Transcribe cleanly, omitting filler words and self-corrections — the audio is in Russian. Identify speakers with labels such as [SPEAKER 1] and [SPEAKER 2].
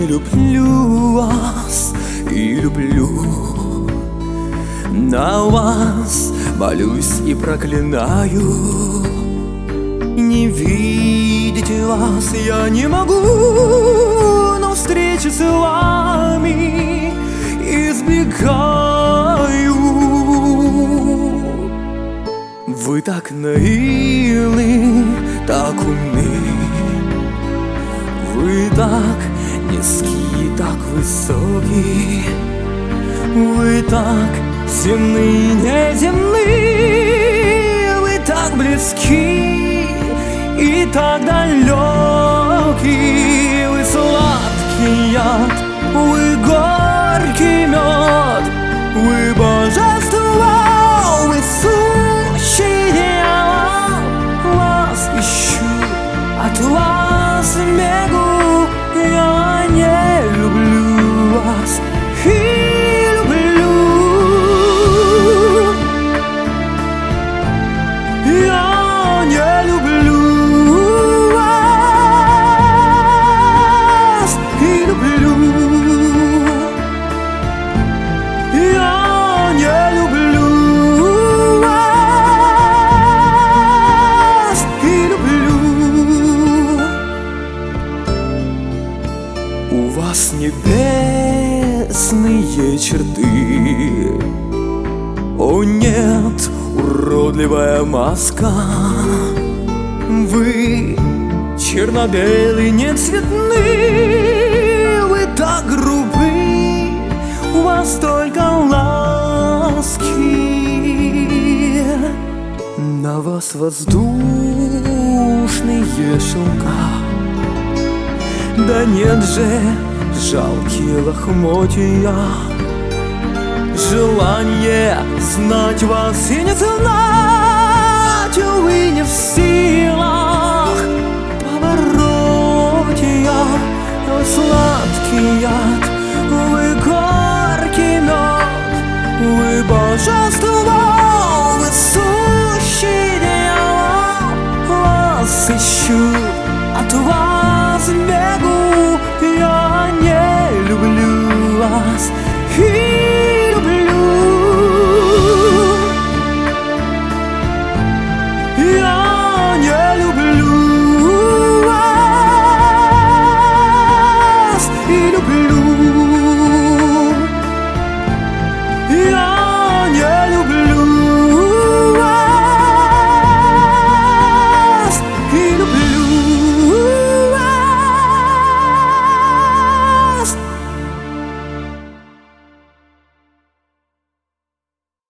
[SPEAKER 1] люблю вас и люблю. На вас молюсь и проклинаю. Не видеть вас я не могу, но встречи с вами избегаю. Вы так наивны, так умны, вы так низкие, так высокие, вы так земны, неземны, вы так близки и так далеки. Вы сладкий яд, вы горький мед, вы божество, вы сущий дьявол. Вас ищу, от вас бегу, я не люблю вас и люблю. Я не люблю вас и люблю. Я не люблю вас и люблю. У вас небесные черты, о нет, уродливая маска. Вы черно-белый, не цветны, вы так грубы, у вас только ласки. На вас воздушные шелка, да нет же, жалкие лохмотья. Желание знать вас и не знать, увы, не в силах побороть я. Вы сладкий яд, вы горький мед, вы божество.